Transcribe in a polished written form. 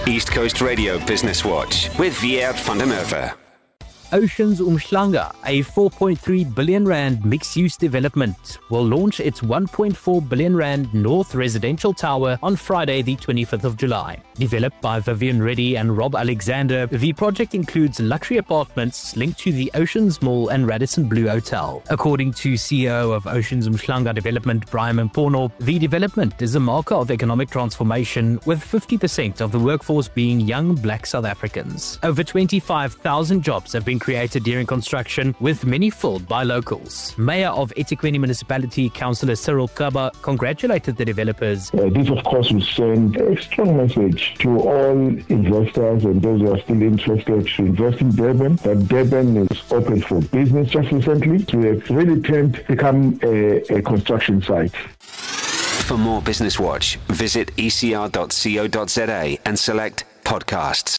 East Coast Radio Business Watch with Wiert van der Merwe. Oceans Umhlanga, a 4.3 billion rand mixed-use development, will launch its 1.4 billion rand North Residential Tower on Friday, the 25th of July. Developed by Vivian Reddy and Rob Alexander, the project includes luxury apartments linked to the Oceans Mall and Radisson Blu Hotel. According to CEO of Oceans Umhlanga Development, Brian Mpono, the development is a marker of economic transformation, with 50% of the workforce being young black South Africans. Over 25,000 jobs have been created during construction, with many filled by locals. Mayor of eThekwini Municipality, Councillor Cyril Kaba, congratulated the developers. This, of course, will send a strong message to all investors and those who are still interested to invest in Durban, that Durban is open for business. Just recently, we have really turned to become a construction site. For more Business Watch, visit ecr.co.za and select podcasts.